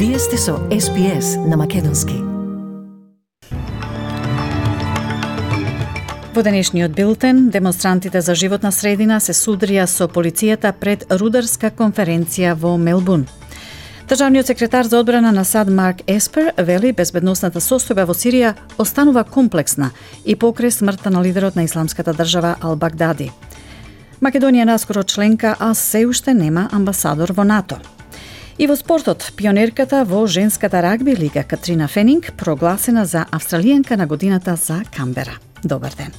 Вие сте со SPS на Македонски. Во денешниот билтен, демонстрантите за животна средина се судрија со полицијата пред рударска конференција во Мелбурн. Државниот секретар за одбрана на САД Марк Еспер вели безбедносната состојба во Сирија останува комплексна и покрај смртта на лидерот на исламската држава Ал-Багдади. Македонија наскоро членка, а се уште нема амбасадор во НАТО. И во спортот, пионерката во женската рагби лига Катрина Фенинг прогласена за австралијанка на годината за Камбера. Добар ден.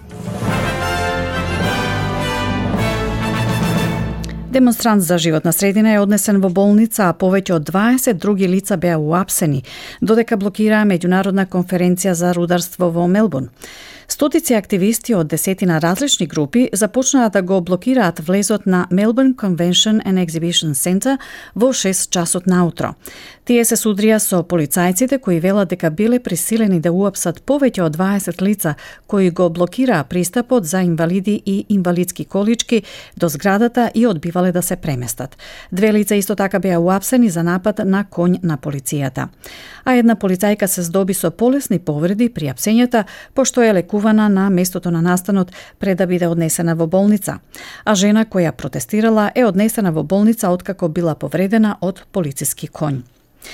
Демонстрант за животна средина е однесен во болница, а повеќе од 20 други лица беа уапсени, додека блокираа меѓународна конференција за рударство во Мелбурн. Стотици активисти од десетина различни групи започнаа да го блокираат влезот на Melbourne Convention and Exhibition Center во 6 часот наутро. Тие се судрија со полицајците кои велат дека биле присилени да уапсат повеќе од 20 лица кои го блокираа пристапот за инвалиди и инвалидски колички до зградата и одбивале да се преместат. Две лица исто така беа уапсени за напад на коњ на полицијата. А една полицајка се здоби со полесни повреди при апсењата, пошто е лекувана на местото на настанот пред да биде однесена во болница. А жена која протестирала е однесена во болница откако била повредена од полициски коњ.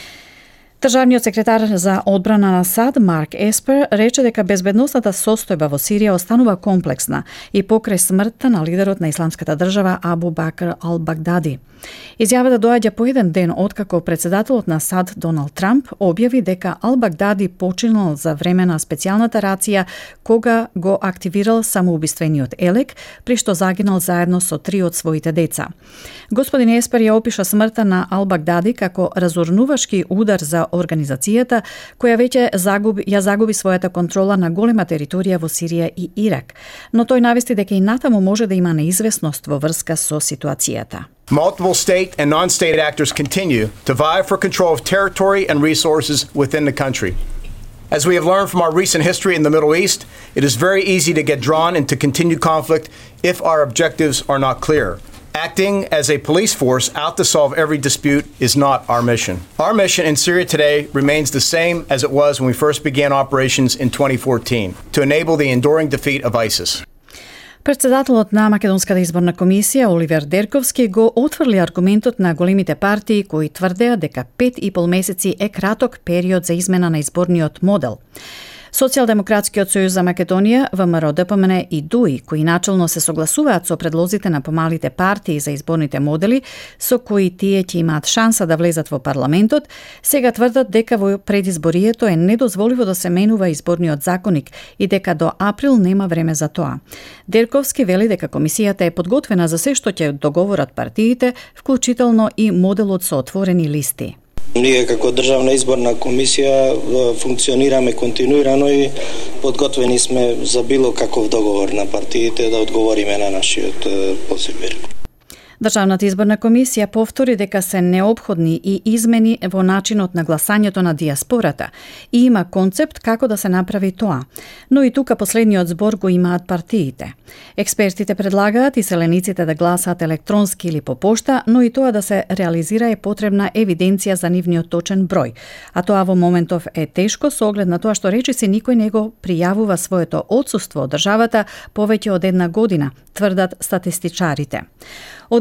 Државниот секретар за одбрана на САД Марк Еспер рече дека безбедносната состојба во Сирија останува комплексна и покрај смртта на лидерот на исламската држава Абу Бакр Ал-Багдади. Изјавата доаѓа по еден ден откако председателот на САД Доналд Трамп објави дека Ал-Багдади починал за време на специјалната рација кога го активирал самоубиствениот елек, при што загинал заедно со 3 од своите деца. Господин Еспер ја опиша смртта на Ал-Багдади како разорнувашки удар за организацијата која веќе загуби својата контрола на голема територија во Сирија и Ирак, но тој навести дека и натаму може да има неизвестност во врска со ситуацијата. Multiple state and non-state actors continue to vie for control of territory and resources within the country. As we have learned from our recent history in the Middle East, it is very easy to get drawn into continued conflict if our objectives are not clear. Acting as a police force out to solve every dispute is not our mission. Our mission in Syria today remains the same as it was when we first began operations in 2014, to enable the enduring defeat of ISIS. Председателот на Македонската изборна комисија Оливер Дерковски го отфрли аргументот на големите партии кои тврдеа дека 5,5 месеци е краток период за измена на изборниот модел. Социјалдемократскиот сојуз за Македонија, ВМРО, ДПМН и ДУИ, кои начелно се согласуваат со предлозите на помалите партии за изборните модели, со кои тие ќе имаат шанса да влезат во парламентот, сега тврдат дека во предизборието е недозволиво да се менува изборниот законник и дека до април нема време за тоа. Дерковски вели дека комисијата е подготвена за се што ќе договорат партиите, вклучително и моделот со отворени листи. Ние како Државна изборна комисија функционираме континуирано и подготвени сме за било каков договор на партиите да одговориме на нашиот позив. Државната изборна комисија повтори дека се неопходни и измени во начинот на гласањето на диаспората и има концепт како да се направи тоа. Но и тука последниот збор го имаат партиите. Експертите предлагаат иселениците да гласаат електронски или по пошта, но и тоа да се реализира е потребна евиденција за нивниот точен број. А тоа во моментов е тешко со оглед на тоа што речиси никој не го пријавува своето отсуство од државата повеќе од една година, тврдат статистичарите. Од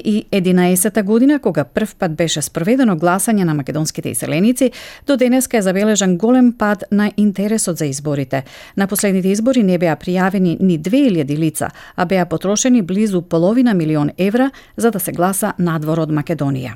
2011 година, кога прв пат беше спроведено гласање на македонските иселеници, до денеска е забележан голем пад на интересот за изборите. На последните избори не беа пријавени ни 2000 лица, а беа потрошени близу половина милион евра за да се гласа надвор од Македонија.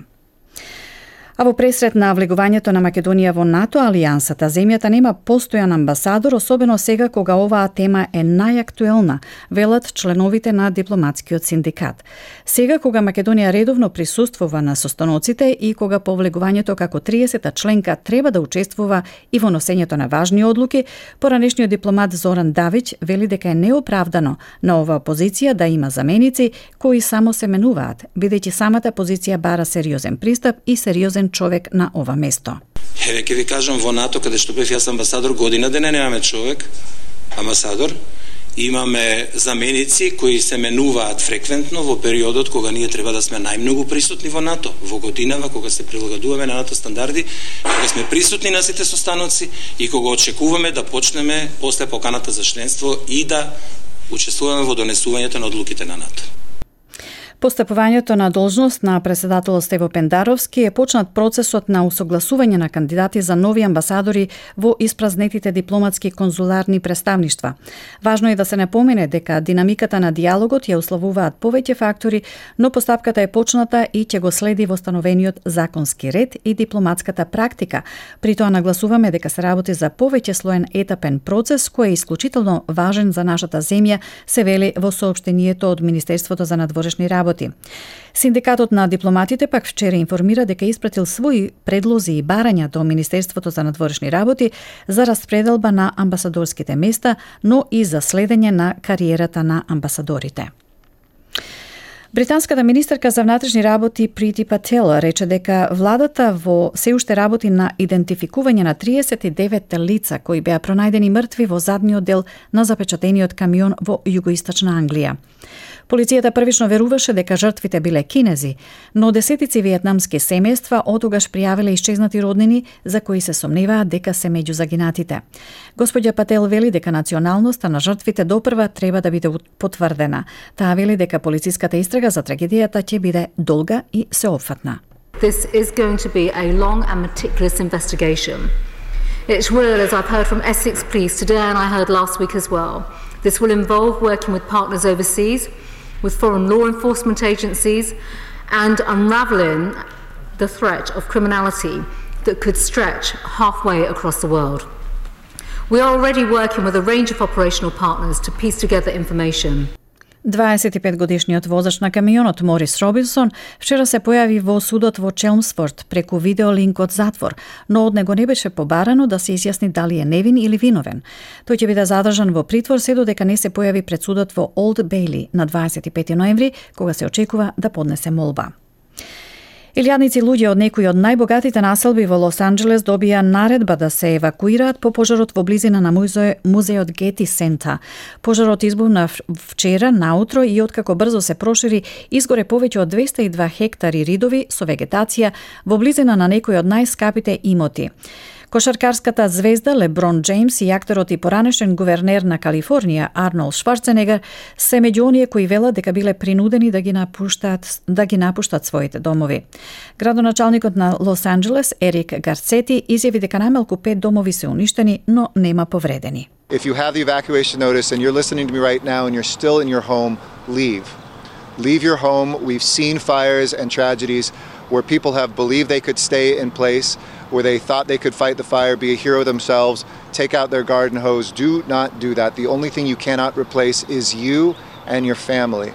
А во пресред на влегувањето на Македонија во НАТО алијансата, земјата нема постојан амбасадор, особено сега кога оваа тема е најактуелна, велат членовите на дипломатскиот синдикат. Сега кога Македонија редовно присуствува на состаноците и кога по влегувањето како 30-та членка треба да учествува и во носењето на важни одлуки, поранешниот дипломат Зоран Давиќ вели дека е неоправдано на оваа позиција да има заменици кои само се менуваат, бидејќи самата позиција бара сериозен пристап и сериозен човек на ова место. Еве ќе ви кажам, во НАТО, каде што бев јас амбасадор, година дена немаме човек, амбасадор, Имаме заменици кои се менуваат фреквентно во периодот кога ние треба да сме најмногу присутни во НАТО, во годинава кога се прилагодуваме на НАТО стандарди, кога сме присутни на сите состаноци и кога очекуваме да почнеме после поканата за членство и да учествуваме во донесувањето на одлуките на НАТО. Постапувањето на должност на председател Стево Пендаровски е почнат процесот на усогласување на кандидати за нови амбасадори во испразнетите дипломатски конзуларни представништва. Важно е да се напомене дека динамиката на диалогот ја условуваат повеќе фактори, но постапката е почната и ќе го следи восстановениот законски ред и дипломатската практика. При тоа нагласуваме дека се работи за повеќе слоен етапен процес кој е исклучително важен за нашата земја, се вели во соопштението од Министерството за надворешни работи. Синдикатот на дипломатите пак вчера информира дека испратил своји предлози и барања до Министерството за надворешни работи за распределба на амбасадорските места, но и за следење на кариерата на амбасадорите. Британската министерка за внатрешни работи Прити Пател рече дека владата во се уште работи на идентификување на 39 лица кои беа пронајдени мртви во задниот дел на запечатениот камион во југоисточна Англија. Полицијата првично веруваше дека жртвите биле кинези, но десетици виетнамски семејства отогаш пријавиле исчезнати роднини за кои се сомневаат дека се меѓу загинатите. Господја Пател вели дека националноста на жртвите допрва треба да биде потврдена. Таа вели дека полициската истрага за трагедијата ќе биде долга и сеопфатна. This is going to be a long and meticulous investigation. It will, as I've heard from Essex Police today and I heard last week as well, this will involve working with partners overseas, with foreign law enforcement agencies, and unravelling the threat of criminality that could stretch halfway across the world. We are already working with a range of operational partners to piece together information. 25-годишниот возач на камионот Морис Робинсон вчера се појави во судот во Челмсфорд преку видеолинк од затвор, но од него не беше побарано да се изјасни дали е невин или виновен. Тој ќе биде задржан во притвор се додека не се појави пред судот во Олд Бејли на 25 ноември, кога се очекува да поднесе молба. Илјадници луѓе од некои од најбогатите населби во Лос Анџелес добија наредба да се евакуираат по пожарот во близина на музеот Гети Сента. Пожарот избувна вчера наутро и откако брзо се прошири, изгоре повеќе од 202 хектари ридови со вегетација во близина на некои од најскапите имоти. Кошаркарската звезда Леброн Джеймс и акторот и поранешен гувернер на Калифорнија Арнолд Шварценегер се меѓу оние кои велат дека биле принудени да ги напуштат своите домови. Градоначалникот на Лос Анџелес Ерик Гарцети изјави дека најмалку 5 домови се уништени, но нема повредени. If you have the evacuation notice and you're listening to me right now and you're still in your home, leave. Leave your home. We've seen fires and tragedies where people have believed they could stay in place, where they thought they could fight the fire, be a hero themselves, take out their garden hose. Do not do that. The only thing you cannot replace is you and your family.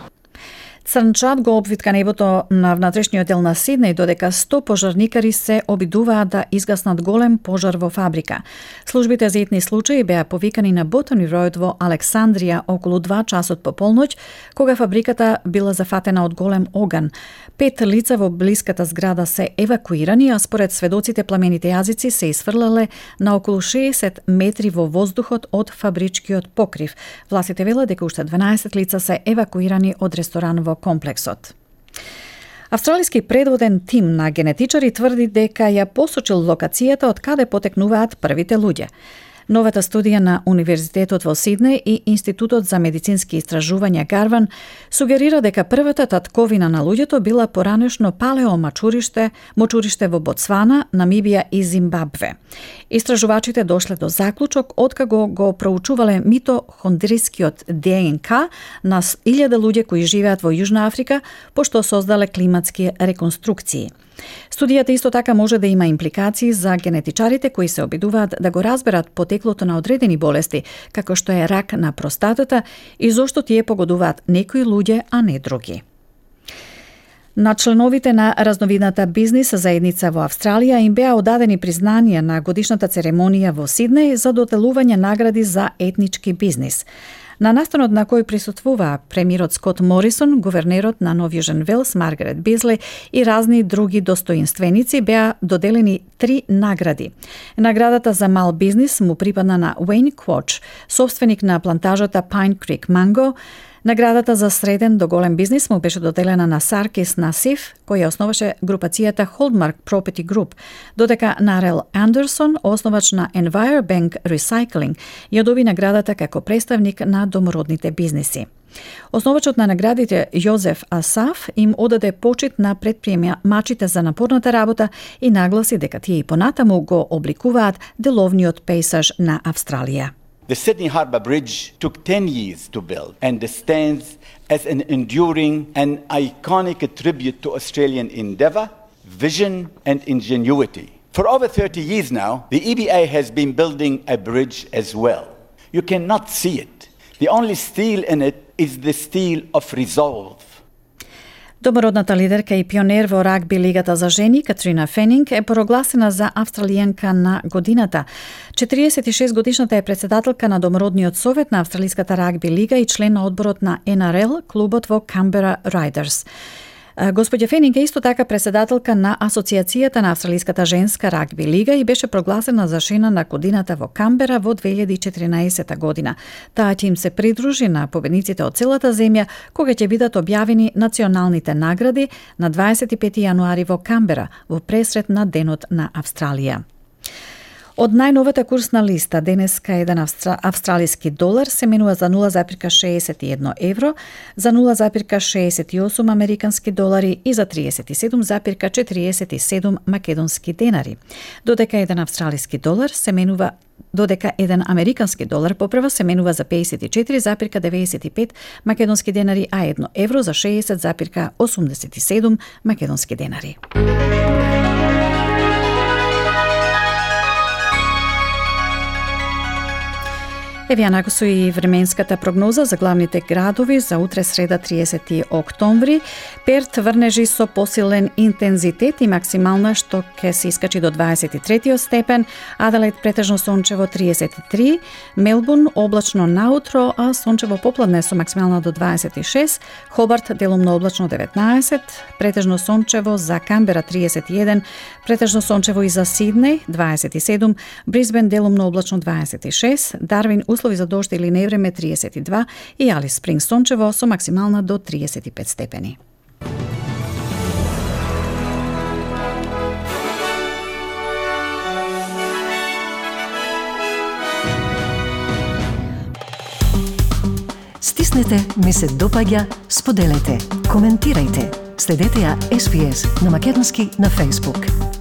Црнчат го обвитка небото на внатрешниот дел на Сиднеј, додека 100 пожарникари се обидуваат да изгаснат голем пожар во фабрика. Службите за итни случаи беа повикани на Ботани Ројд во Александрија околу 2 часот по полноќ, кога фабриката била зафатена од голем оган. 5 лица во блиската зграда се евакуирани, а според сведоците пламените јазици се изфрлале на околу 60 метри во воздухот од фабричкиот покрив. Властите велат дека уште 12 лица се евакуирани од ресторан во комплексот. Австралиски предводен тим на генетичари тврди дека ја посочил локацијата од каде потекнуваат првите луѓе. Новата студија на Универзитетот во Сиднеј и Институтот за медицински истражувања Гарван сугерира дека првата татковина на луѓето била поранешно палеомачуриште, мочуриште во Ботсвана, Намибија и Зимбабве. Истражувачите дошле до заклучок откако го проучувале митохондрискиот ДНК на 1000 луѓе кои живеат во Јужна Африка, пошто создале климатски реконструкции. Студијата исто така може да има импликации за генетичарите кои се обидуваат да го разберат потеклото на одредени болести, како што е рак на простатата и зошто тие погодуваат некои луѓе, а не други. На членовите на разновидната бизнис заедница во Австралија им беа одадени признанија на годишната церемонија во Сиднеј за доделување награди за етнички бизнис. На настанот на кој присуствуваа премиерот Скот Морисон, гувернерот на Нов Јужен Велс Маргарет Безле и разни други достоинственици, беа доделени 3 награди. Наградата за мал бизнис му припадна на Уейн Квоч, собственик на плантажата Pine Creek Mango. Наградата за среден до голем бизнис му беше доделена на Саркис Насиф, кој ја основаше групацијата Holdmark Property Group, додека Нарел Андерсон, основач на Envirobank Recycling, ја доби наградата како представник на домородните бизниси. Основачот на наградите Јозеф Асаф им одаде почит на предприемачите за напорната работа и нагласи дека тие и понатаму го обликуваат деловниот пейсаж на Австралија. The Sydney Harbour Bridge took 10 years to build and stands as an enduring and iconic tribute to Australian endeavour, vision and ingenuity. For over 30 years now, the EBA has been building a bridge as well. You cannot see it. The only steel in it is the steel of resolve. Домородната лидерка и пионер во рагби лигата за жени Катрина Фенинг е прогласена за австралијанка на годината. 46 годишната е председателка на Домородниот совет на Австралиската рагби лига и член на одборот на NRL, клубот во Камбера Райдерс. Господја Фенинг е исто така председателка на Асоциацијата на Австралиската женска рагби лига и беше прогласена за жена на годината во Камбера во 2014 година. Таа ќе им се придружи на победниците од целата земја кога ќе бидат објавени националните награди на 25 јануари во Камбера во пресрет на Денот на Австралија. Од најновата курсна листа, денеска еден австралиски долар се менува за 0,61 евро, за 0,68 американски долари и за 37,47 македонски денари. Додека еден австралиски долар се менува Додека еден американски долар поправа се менува за 54,95 македонски денари, а 1 евро за 60,87 македонски денари. Еве ја накусу и временската прогноза за главните градови за утре среда 30 октомври. Перт врнежи со посилен интензитет и максимална што ќе се искачи до 23 степен, Аделаид претежно сончево 33, Мелбурн облачно наутро, а сончево попладне со максимална до 26, Хобарт делумно облачно 19, претежно сончево за Камбера 31, претежно сончево и за Сиднеј 27, Брисбен делумно облачно 26, Дарвин услови за дожд или невреме 32 и Алис Спрингс сончево со максимална до 35 степени. Стиснете, ми се допаѓа, споделете, коментирајте. Следете ја SPS на Македонски на Facebook.